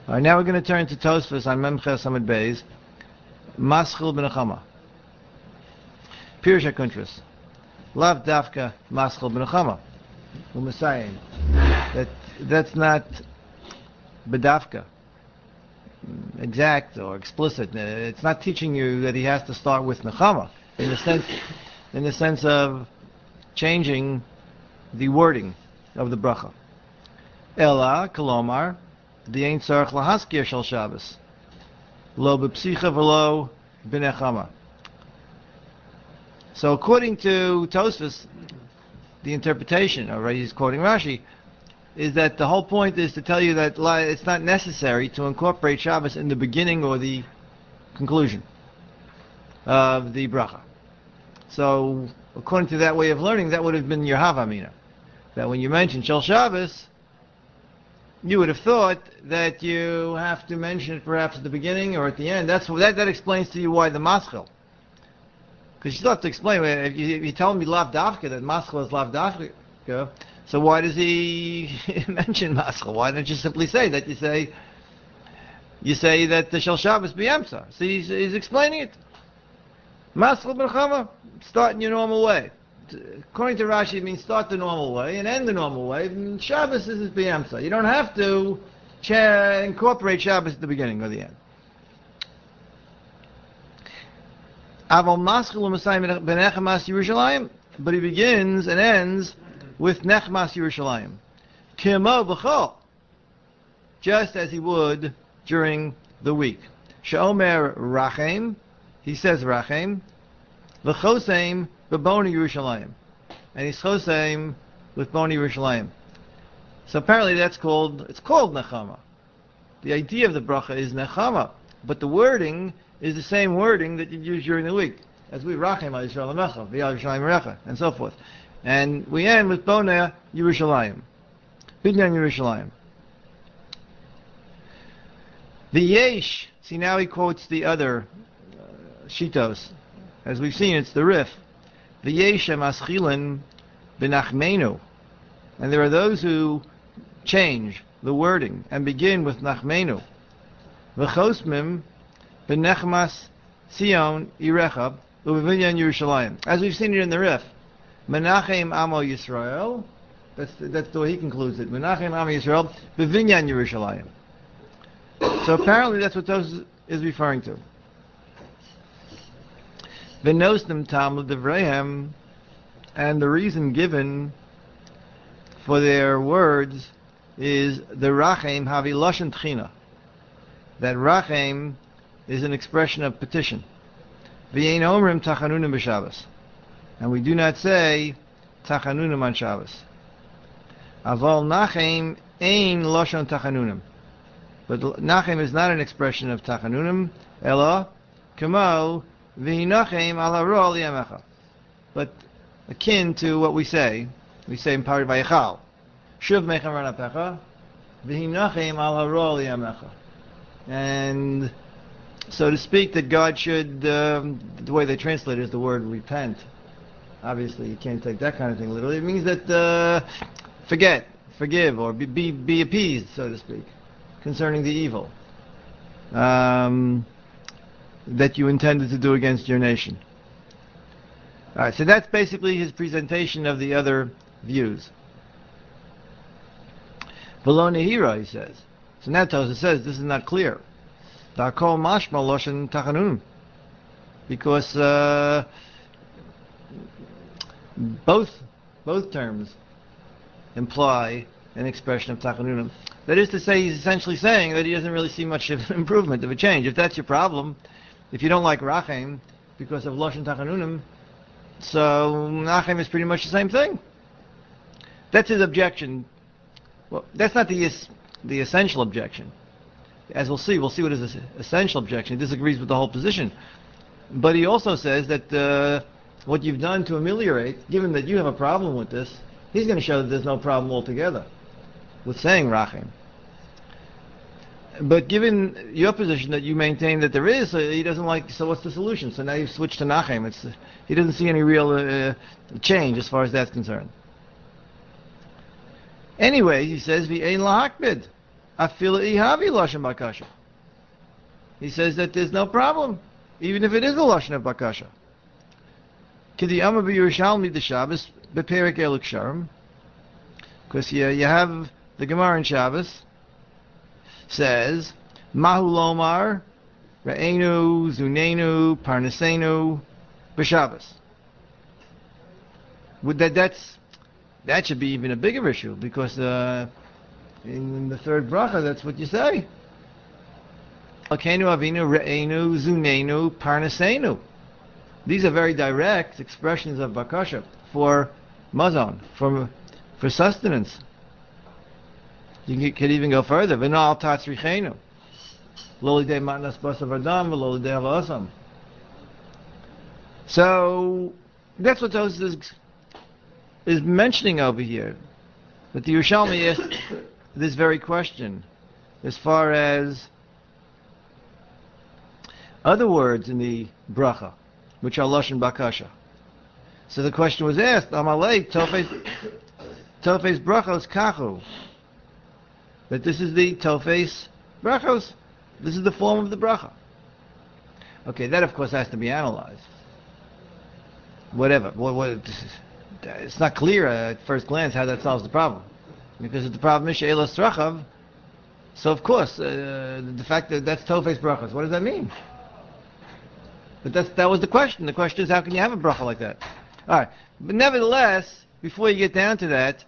All right, now we're going to turn to Tosfos on Memches Amud Beis, Maschil b'nechama. Pirush HaKuntras. Lav dafka Maschil b'nechama. U'Mesayim. That's not bedafka, exact or explicit. It's not teaching you that he has to start with nechama in the sense of changing the wording of the bracha. Ela kolomar the tzarich lahaskir shel Shabbos lo b'psicha v'lo b'nechama. So according to Tosfos, the interpretation, or he's quoting Rashi, is that the whole point is to tell you that it's not necessary to incorporate Shabbos in the beginning or the conclusion of the bracha. So, according to that way of learning, that would have been your havamina. That when you mention Shel Shabbos, you would have thought that you have to mention it perhaps at the beginning or at the end. That explains to you why the maschil. Because you still have to explain. If you tell me lav dafka, that maschil is lav dafka, so why does he mention maschil? Why don't you simply say that? You say that the Shel Shabbos b'yamsa. So he's explaining it. Maschil b'nechama, start in your normal way. According to Rashi, it means start the normal way and end the normal way. And Shabbos is b'yamsa. You don't have to incorporate Shabbos at the beginning or the end. Aval maschil u'Mesayim b'nechamas Yerushalayim, but he begins and ends with Nechmas Yerushalayim. Kimo b'chol, just as he would during the week. She'omer Rachem, he says Rachem, v'choseim b'boni Yerushalayim, and he's choseim with boni Yerushalayim. So apparently it's called Nechama. The idea of the bracha is Nechama, but the wording is the same wording that you use during the week, as we Rachem al Yisrael Amecha, v'yal Yerushalayim Recha, and so forth. And we end with Boneh Yerushalayim. Binyan Yerushalayim. The Yesh, see now he quotes the other Shitos. As we've seen, it's the Rif. The Yesh Maschilin B'Nachmenu. And there are those who change the wording and begin with Nachmenu. V'chosmim B'Nechmas Sion Irechab U'Binyan Yerushalayim. As we've seen it in the Rif. Menachem Amo Yisrael. That's the way he concludes it. Menachem Amo Yisrael B'Vinyan Yerushalayim. So apparently that's what those is referring to. V'nosnim tam l'divreihem, and the reason given for their words is the Rachem havi lashon tchina. That Rachem is an expression of petition. V'yein omrim tachanunim b'Shabbos. And we do not say tachanunim on Shabbos. Aval nachem ein lashon tachanunim. But nachem is not an expression of tachanunim. Ela kamo v'hinachem al haro liyamecha. But akin to what we say in Parid Vayichal. Shuv mechem ranapecha v'hinachem al haro liyamecha. And so to speak, that God should, the way they translate it is the word repent. Obviously, you can't take that kind of thing literally. It means that forgive, or be appeased, so to speak, concerning the evil that you intended to do against your nation. All right, so that's basically his presentation of the other views. V'lo nehira, he says. So now Tosfos says this is not clear. Dakol mashma loshen tachanun, because both terms imply an expression of tachanunim. That is to say, he's essentially saying that he doesn't really see much of an improvement, of a change. If that's your problem, if you don't like Rachem because of Lashon Tachanunim, so Nachem is pretty much the same thing. That's his objection. Well, that's not the essential objection. As we'll see what is his essential objection. He disagrees with the whole position. But he also says that what you've done to ameliorate, given that you have a problem with this, he's going to show that there's no problem altogether with saying Rachem. But given your position that you maintain that there is, he doesn't like, so what's the solution? So now you've switched to Nachem. He doesn't see any real change as far as that's concerned. Anyway, he says, V'ein lahakbid. Afila ihavi lashon bakasha. He says that there's no problem, even if it is a lashon of bakasha. Kidi Amar b'Yerushalmi the Shabbos beperek Eluk Sharm, because you have the Gemara in Shabbos says Mahu Lomar Re'enu Zunenu Parnasenu b'Shabbos. That should be even a bigger issue, because in the third bracha that's what you say. Akenu Avinu Re'enu Zunenu Parnasenu. These are very direct expressions of bakasha for mazon, for sustenance. You could even go further. V'nal tatzrichenu, lo lidei matnas basav adam, v'lo lidei avasam. So that's what Tosfos is mentioning over here. But the Yerushalmi asked this very question, as far as other words in the bracha, which are lashon bakasha. So the question was asked, Amalei tofes brachos kachu. That this is the tofes brachos. This is the form of the bracha. Okay, that of course has to be analyzed. Whatever. It's not clear at first glance how that solves the problem. Because if the problem is she'elas rachav, so of course, the fact that that's tofes brachos, what does that mean? But that was the question. The question is, how can you have a bracha like that? All right. But nevertheless, before you get down to that,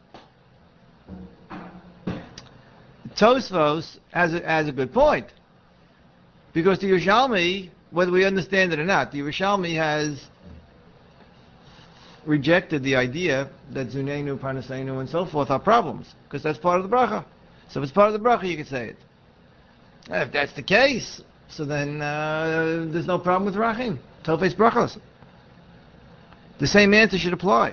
Tosfos has a good point. Because the Yerushalmi, whether we understand it or not, the Yerushalmi has rejected the idea that Zunenu, Parnasenu, and so forth are problems. Because that's part of the bracha. So if it's part of the bracha, you can say it. If that's the case, so then there's no problem with rachim. Tofes brachos. The same answer should apply.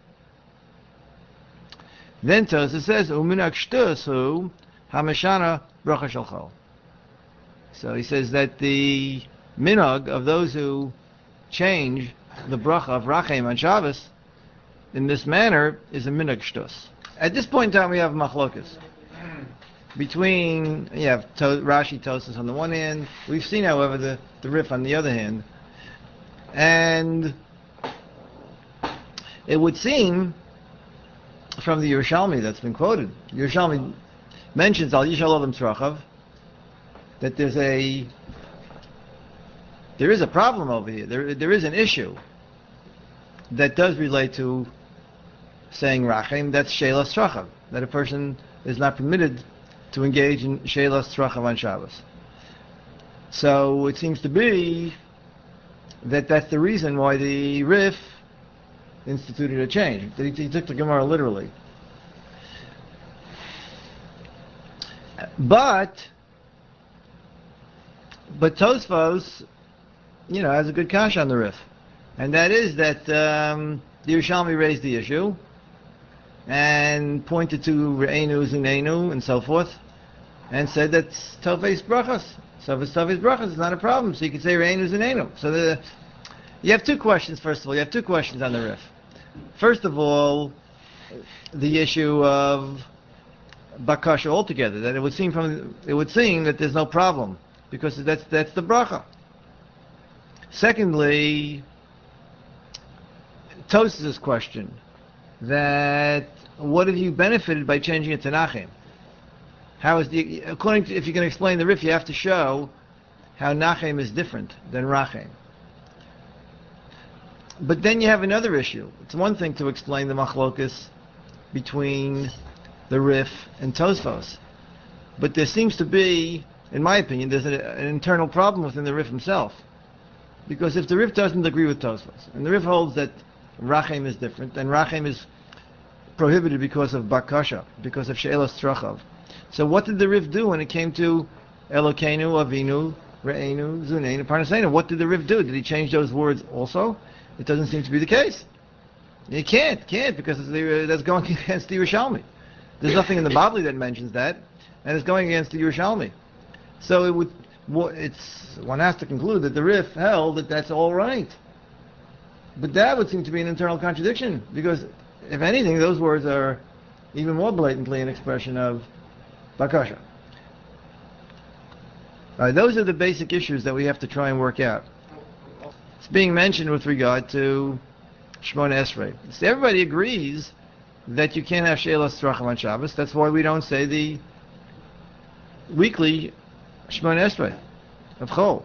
Then Tosfos says, Uminak shtusu hamashana bracha shalchol. So he says that the minhag of those who change the bracha of rachim on Shabbos in this manner is a minhag shtus. At this point in time, we have machlokas. Between, you have Rashi, Tosfos on the one hand. We've seen, however, the Rif on the other hand. And it would seem, from the Yerushalmi that's been quoted, Yerushalmi mentions Al Yishal Adam Tzrachav, that there is a problem over here. There is an issue that does relate to saying Rachim, that's she'elas Tzrachav, that a person is not permitted to engage in she'elas tzrachav on Shabbos. So it seems to be that that's the reason why the Rif instituted a change. That he took the Gemara literally. But Tosfos, has a good kash on the Rif. And that is that the Yerushalmi raised the issue and pointed to Re'enu, Zunenu, and so forth, and said that's Tofes brachos. So if it's Tofes brachos, it's not a problem. So you could say Re'enu, Zunenu. So you have two questions, first of all. You have two questions on the Rif. First of all, the issue of Bakasha altogether, that it would seem that there's no problem, because that's the bracha. Secondly, Tosfos' question, that what have you benefited by changing it to Nachem? If you can explain the Rif, you have to show how Nachem is different than Rachem. But then you have another issue. It's one thing to explain the machlokus between the Rif and Tosfos, but there seems to be, in my opinion, there's an internal problem within the Rif himself. Because if the Rif doesn't agree with Tosfos, and the Rif holds that Rachem is different, and Rachem is prohibited because of Bakasha, because of She'elas Tzrachav. So what did the Rif do when it came to Elokeinu, Avinu, Re'enu, Zuneinu, Parnasenu? What did the Rif do? Did he change those words also? It doesn't seem to be the case. You can't, because that's going against the Yerushalmi. There's nothing in the Bavli that mentions that, and it's going against the Yerushalmi. So one has to conclude that the Rif held that that's all right. But that would seem to be an internal contradiction, because if anything, those words are even more blatantly an expression of Bakasha. Those are the basic issues that we have to try and work out. It's being mentioned with regard to Shmona Esrei. So everybody agrees that you can't have She'elas Tzrachim on Shabbos. That's why we don't say the weekly Shmona Esrei of Chol.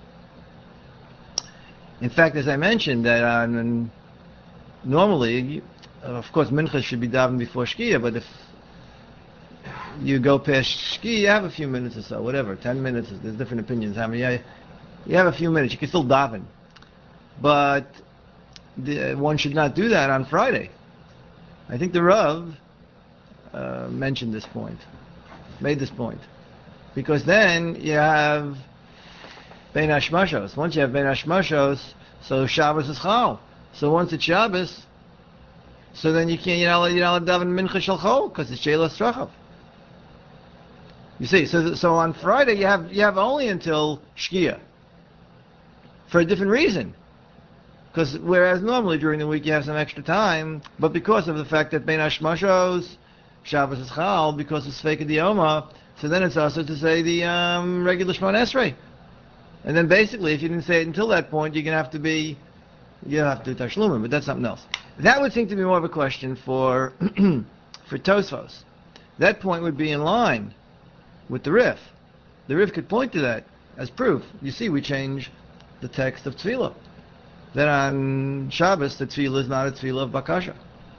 In fact, as I mentioned, that normally, of course, Mincha should be davened before Shkia, but if you go past Shkia, you have a few minutes or so, whatever, 10 minutes, there's different opinions. How many? You have a few minutes, you can still daven. But one should not do that on Friday. I think the Rav mentioned this point, made this point. Because then you have Bein Hashmashos. Once you have Bein Hashmashos, so Shabbos is Chol. So once it's Shabbos, so then you're not allowed to daven Mincha Shel Chol, because it's She'elas Tzrachim. You see, so on Friday you have only until Shkia. For a different reason. Because whereas normally during the week you have some extra time, but because of the fact that Bein Hashmashos, Shabbos is Chal, because it's Sfeika Dioma, so then it's also to say the regular Shmona Esrei. And then basically, if you didn't say it until that point, you're going to have to do Tashlumim, but that's something else. That would seem to be more of a question for Tosfos. That point would be in line with the Rif. The Rif could point to that as proof. You see, we change the text of Tefillah. Then on Shabbos, the Tefillah is not a Tefillah of Bakasha.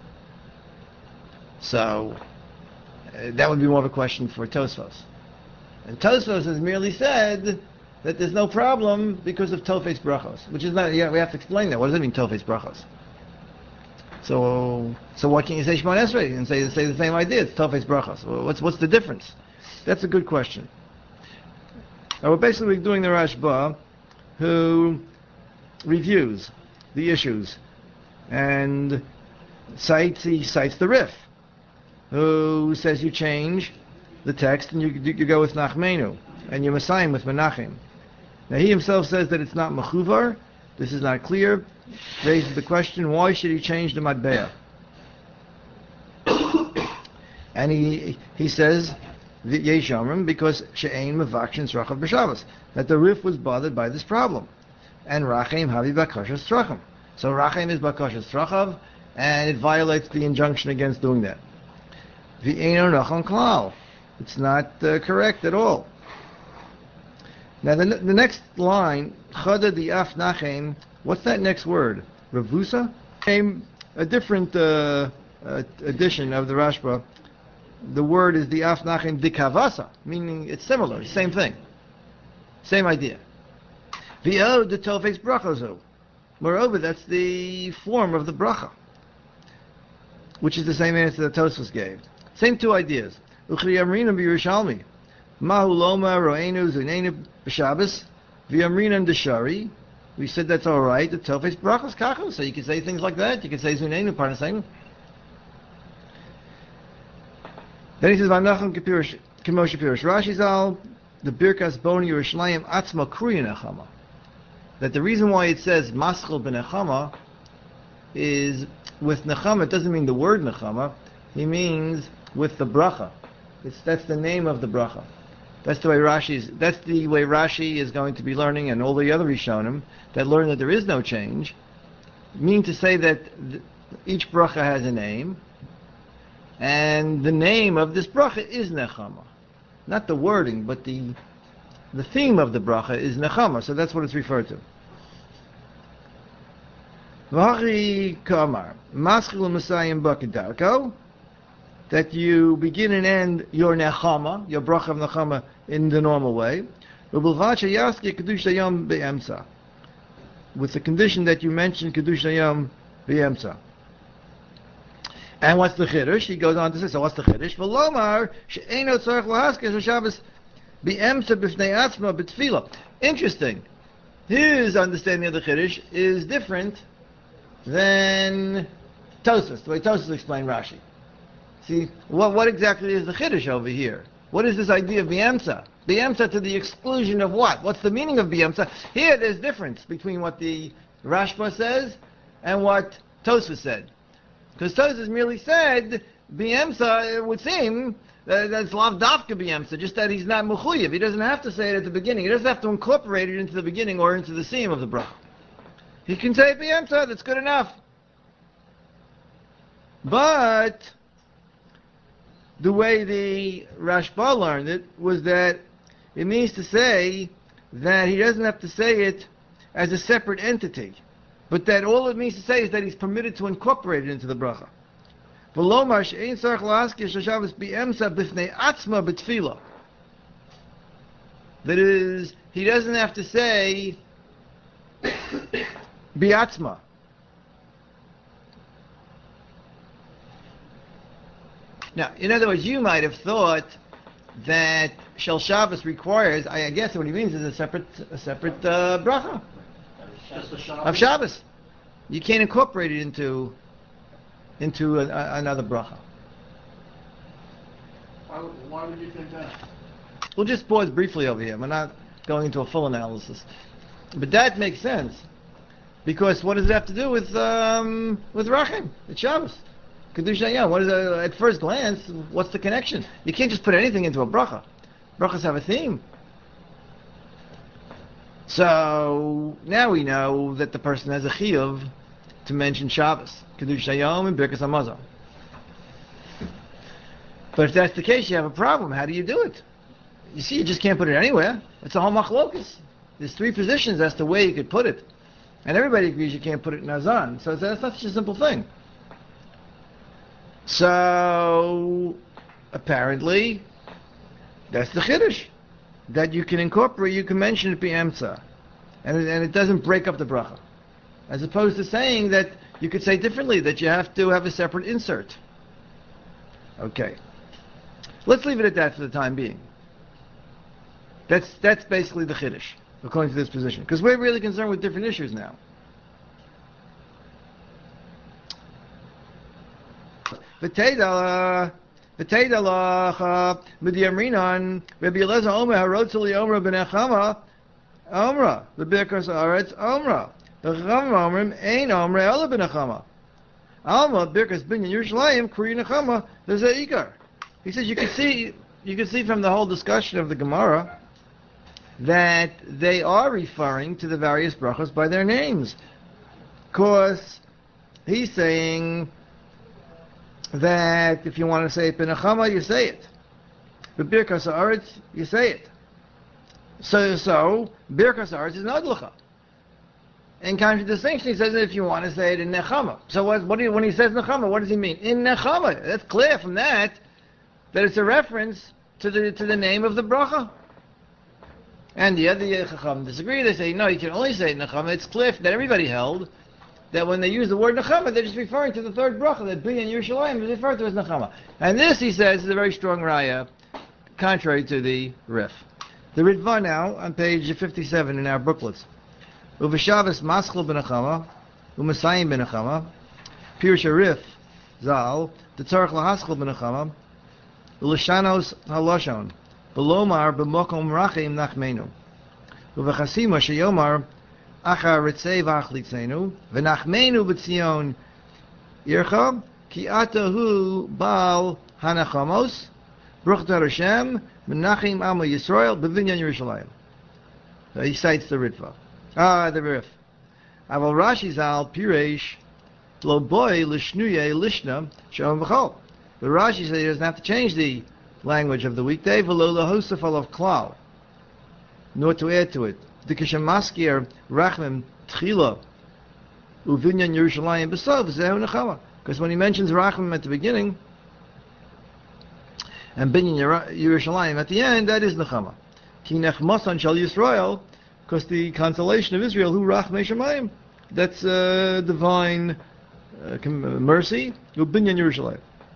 So, that would be more of a question for Tosfos. And Tosfos has merely said that there's no problem because of Tofes Brachos, which is not, we have to explain that. What does it mean, Tofes Brachos? So what can you say Shemon Esrei and say the same idea? It's Tofes Brachos. Well, what's the difference? That's a good question. Now we're basically doing the Rashba, who reviews the issues and he cites the Rif, who says you change the text and you go with Nachmenu and you Messiah with Menachem. Now he himself says that it's not Mechuvar. This is not clear. Raises the question, why should he change the Matbeah? And he says Yeshamrim because She'ein Mevakshin Tzrachav B'Shabbos, that the Rif was bothered by this problem. And Rachem Havi Bakashas Tzrachim. So Rachem is Bakashas Tzrachav, and it violates the injunction against doing that. V'eino Nachon Klal. It's not correct at all. Now the next line, Chada di Af Nachem, what's that next word? Ravusa? A different edition of the Rashba. The word is the Af Nachem Dikavasa, meaning it's similar, same thing. Same idea. V'o de Tofes Brachozo. Moreover, that's the form of the bracha, which is the same answer that Tosfos gave. Same two ideas. Uchri Amrinam b'Yerushalmi. Mahu loma ro'enu zunenu b'Shabbos. V'Amrinam deshari. We said that's all right. The Tofes Brachos kachu. So you can say things like that. You can say zunenu parnasenu. Then he says, V'anacham k'moshe pirish Rashi zal, the Birkas Boni Yerushalayim atzma kruya nechama. That the reason why it says maschil b'nechama is with nechama. It doesn't mean the word nechama. He means with the bracha. That's the name of the bracha. That's the way Rashi is going to be learning, and all the other Rishonim that learn that there is no change, mean to say that each bracha has a name, and the name of this bracha is nechama. Not the wording, but the theme of the bracha is nechama, so that's what it's referred to. V'hachi kamar, maschil Messiah b'kedarko, that you begin and end your nechama, your bracha of nechama, in the normal way, with the condition that you mention Kiddush Hayom b'emsa. And what's the chiddush? He goes on to say, so what's the chiddush? V'lomar she'eino tzarich lahaskes Shabbos b'emsa b'fnei atzma b'tefillah. Interesting. His understanding of the chiddush is different than Tosfos, the way Tosfos explained Rashi. See, what exactly is the chiddush over here? What is this idea of b'emsa? B'emsa to the exclusion of what? What's the meaning of b'emsa? Here there's difference between what the Rashba says and what Tosfos said. Because Tosfos merely said, b'emsa, it would seem, That's lav dafka b'yemsa, just that he's not mechuyev. He doesn't have to say it at the beginning. He doesn't have to incorporate it into the beginning or into the seam of the bracha. He can say it b'yemsa, that's good enough. But the way the Rashba learned it was that it means to say that he doesn't have to say it as a separate entity, but that all it means to say is that he's permitted to incorporate it into the bracha. That is, he doesn't have to say bi'atzma. Now, in other words, you might have thought that Shel Shabbos requires, I guess what he means is a separate bracha of Shabbos. You can't incorporate it into another bracha. Why would you think that? We'll just pause briefly over here. We're not going into a full analysis, but that makes sense because what does it have to do with Rachim? It's Shabbos. Kedusha Hayom. What is at first glance? What's the connection? You can't just put anything into a bracha. Brachas have a theme. So now we know that the person has a chiyuv to mention Shabbos, Kedusha Hayom, and Birkas Hamazon. But if that's the case, you have a problem. How do you do it? You see, you just can't put it anywhere. It's a whole machlokus. There's three positions as to where you could put it, and everybody agrees you can't put it in Azan. So that's not such a simple thing. So apparently, that's the chiddush that you can incorporate. You can mention it b'emtza, and it doesn't break up the bracha, as opposed to saying that you could say differently that you have to have a separate insert. Okay, let's leave it at that for the time being. That's basically the chiddush according to this position, because we're really concerned with different issues now. V'teidalach Midyamrinan Rabbi Eliezer Omer Harotzeli Omer ben Echama Omra B'Birkas Haaretz Omra B'Chama Omrim Ein Omer Ela ben Echama Alma Birkas Binyan Yerushalayim Kuri Nechama There's a Ikar. He says you can see from the whole discussion of the Gemara that they are referring to the various brachos by their names, because he's saying that if you want to say Pinachama, you say it. But Birkas Haaretz, you say it. So Birkas Haaretz is an adlacha. In contradistinction, he says that if you want to say it in Nechama. So when he says Nechama, what does he mean? In Nechama. That's clear from that it's a reference to the name of the bracha. And the other Chacham disagree. They say, no, you can only say Nechama. It's clear that everybody held that when they use the word Nechama, they're just referring to the third bracha, that Binyan Yerushalayim is referred to as Nechama. And this, he says, is a very strong raya, contrary to the Rif. The Ritva now, on page 57 in our booklets. Uv'Shabbos Maschil b'Nechama, U'Masayim b'Nechama, Pirush Rif, Zal, the Tzarech Lahaschil b'Nechama, U'Lishanos Haloshon, B'Lomar b'Mokom Rachim Nachmenu, Uv'Chasima Sheyomar, Achar Ritzei V'Achlitzenu, V'Nachmenu B'Tzion Yircha, Ki Atahu Baal Hanachamos, Bruch Hashem, Menachim Amo Yisrael, B'Vinyan Yerushalayim. So he cites the Ritva. The Rif. Aval Rashi Zal Piresh Lo Boy Lishnuye Lishna Shalom V'Chol. But Rashi says he doesn't have to change the language of the weekday, V'Lo Lahosef Alav Klal, nor to add to it. The Kishamaskir Rachmim Tchila Uvinyan Yerushalayim B'Sov Zehu Nechama. Because when he mentions Rachmim at the beginning and Binyan Yerushalayim at the end, that is Nechama. Ki Nechmasan Shal Yisrael, because the consolation of Israel, Hu Rachmei Shamayim, that's divine mercy. Ubinyan Yerushalayim.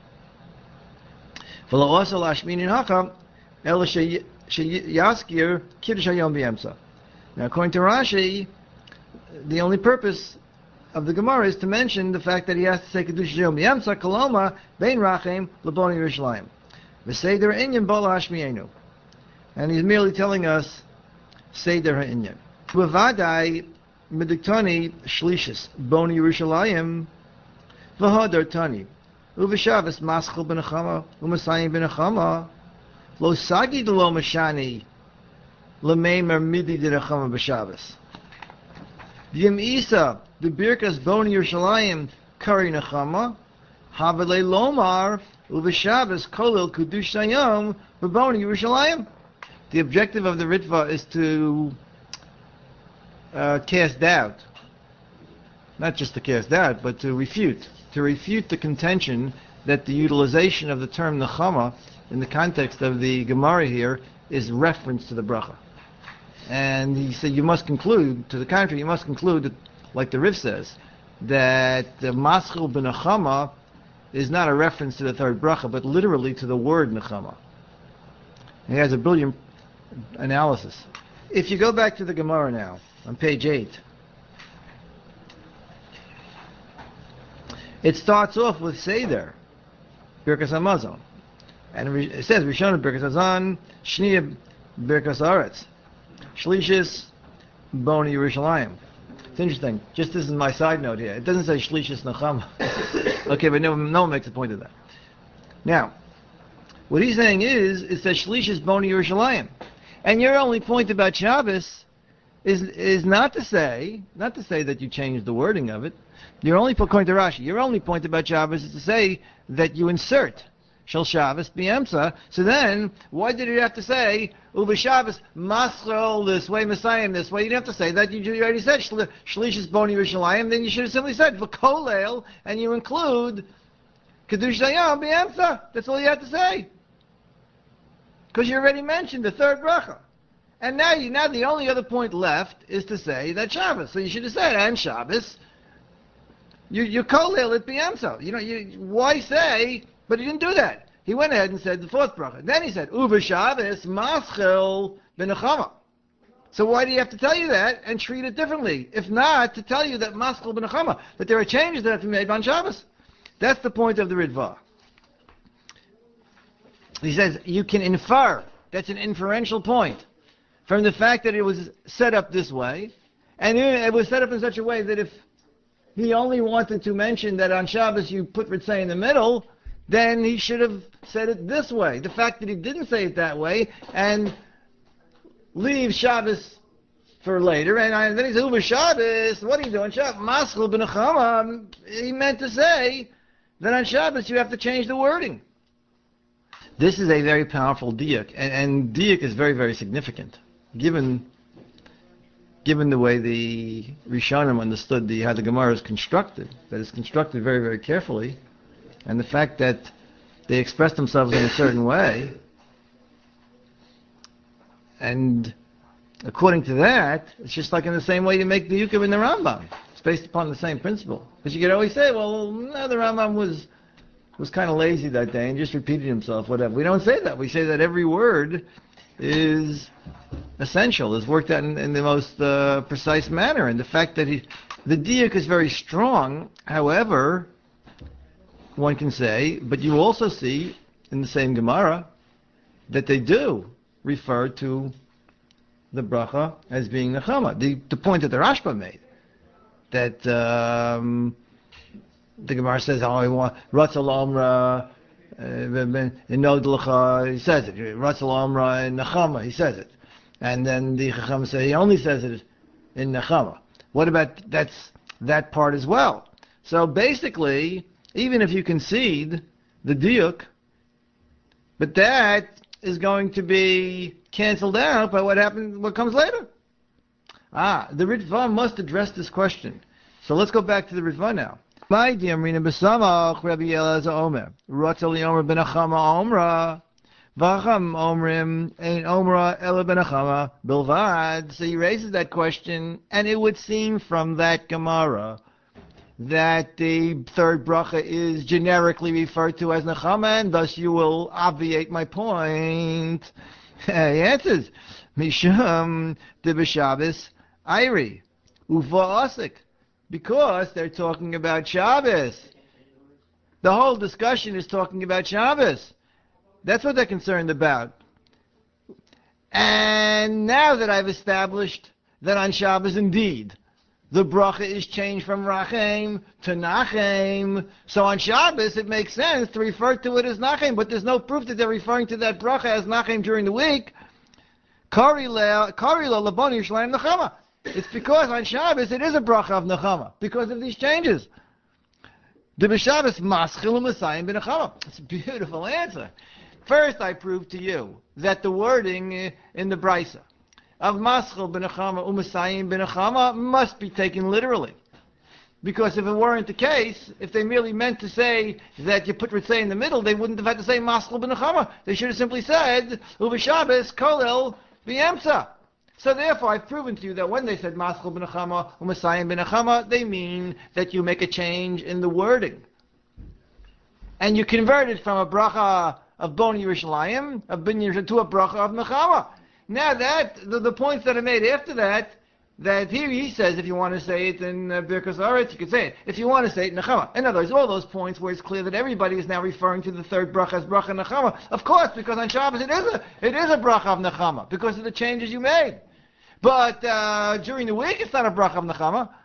V'lo asal Ashminin Hakam El Sheyaskir Kiddush Hayom B'Yemsa. Now, according to Rashi, the only purpose of the Gemara is to mention the fact that he has to say Kiddush Hayom B'Yemsa Koloma Bein Rachem Leboni Yerushalayim. V'Seder Inyan Bala Hashmienu. And he's merely telling us Seder Ha'inyan. B'vadai Midiktani Shlishis Boni Yerushalayim V'Hadar Tani Uv'Shabbos maschil b'nechama u'masayim b'nechama lo sagid lo mashani l'meimer midi d'nechama b'Shabbos. V'yim isa the birkas boni Yerushalayim kari nechama havelei lomar uv'Shabbos kolel kudush sayom v'boni Yerushalayim. The objective of the Ritva is to cast doubt. Not just to cast doubt, but to refute the contention that the utilization of the term nechama in the context of the Gemara here is reference to the bracha. And he said you must conclude, to the contrary, you must conclude that, like the Rif says, that the maschil b'nechama is not a reference to the third bracha, but literally to the word nechama. He has a brilliant analysis. If you go back to the Gemara now, on page 8, it starts off with Seder, Birkas Hamazon. And it says, Rishon Birkas Hazan, Shniya Birkas Aretz, Shlishis Boni Yerushalayim. It's interesting. Just this is my side note here. It doesn't say Shlishis Nechama. Okay, but no one makes a point of that. Now, what he's saying is, it says Shlishis Boni Yerushalayim. And your only point about Shabbos is not to say that you changed the wording of it. Your only point, according to Rashi, your only point about Shabbos is to say that you insert Shel Shabbos B'Yemsa. So then, why did you have to say Uva Shabbos Maschel this way, Messiah this way? You didn't have to say that. You already said Shlishis Boni Yerushalayim. Then you should have simply said V'Kolel, and you include Kedush Hayom B'Yemsa. That's all you had to say, because you already mentioned the third bracha. And now the only other point left is to say that Shabbos. So you should have said and Shabbos. You kolel it b'yamsa. Why say? But he didn't do that. He went ahead and said the fourth bracha. Then he said uva Shabbos maschil b'nechama. So why do you have to tell you that and treat it differently? If not, to tell you that maschil b'nechama, that there are changes that have to be made on Shabbos. That's the point of the Ritva. He says you can infer. That's an inferential point from the fact that it was set up this way, and it was set up in such a way that if he only wanted to mention that on Shabbos you put Ritzay in the middle, then he should have said it this way. The fact that he didn't say it that way and leave Shabbos for later, and then he says, Uva Shabbos, what are you doing? Shabbos, Maschil b'nechama, he meant to say that on Shabbos you have to change the wording. This is a very powerful diuk, and diuk is very, very significant, given the way the Rishonim understood how the Gemara is constructed, that it's constructed very, very carefully, and the fact that they express themselves in a certain way, and according to that, it's just like in the same way you make the Yukam in the Rambam. It's based upon the same principle. Because you could always say, well, no, the Rambam was kind of lazy that day and just repeated himself, whatever. We don't say that. We say that every word is essential, is worked out in the most precise manner. And the fact that the diuk is very strong, however, one can say, but you also see in the same Gemara that they do refer to the bracha as being nechama. The point that the Rashba made, that the Gemara says, oh, I want Ratzal Omra in Nodlacha, he says it. Ratzal Omra in Nechama, he says it. And then the Chacham say he only says it in Nechama. What about that part as well? So basically, even if you concede the diuk, but that is going to be canceled out by what comes later. The Ritva must address this question. So let's go back to the Ritva now. My dear Marina Besamach, Rabbi Elazar Omer, Ratzal Yomer ben Achama Omra, Vacham Omrim, Ein Omra Ela ben Achama, Bilvad. So he raises that question, and it would seem from that Gemara that the third bracha is generically referred to as Nechama, and thus you will obviate my point. He answers, Mishum de B'Shabbos Ayri, Uva Asik. Because they're talking about Shabbos. The whole discussion is talking about Shabbos. That's what they're concerned about. And now that I've established that on Shabbos indeed the bracha is changed from Rachem to Nachem. So on Shabbos, it makes sense to refer to it as Nachem, but there's no proof that they're referring to that bracha as Nachem during the week. Kari lo laboni Yerushalayim Nechama. It's because on Shabbos it is a bracha of Nechama, because of these changes. The B'Shabbos maschil u'masayim b'nechama. It's a beautiful answer. First, I prove to you that the wording in the Brisa of maschil b'nechama u'masayim b'nechama must be taken literally. Because if it weren't the case, if they merely meant to say that you put Ritzay in the middle, they wouldn't have had to say maschil b'nechama. They should have simply said u'b'Shabbos kolel b'yemtza. So therefore, I've proven to you that when they said maschil b'nechama u'masayim b'nechama, they mean that you make a change in the wording. And you convert it from a bracha of Bon Yerushalayim, to a bracha of Nechama. Now that, the points that are made after that here he says if you want to say it in Birkas Haaretz, you can say it. If you want to say it in Nechama. In other words, all those points where it's clear that everybody is now referring to the third bracha as bracha Nechama. Of course, because on Shabbos it is a bracha of Nechama, because of the changes you made. But during the week it's not a bracha of Nechama.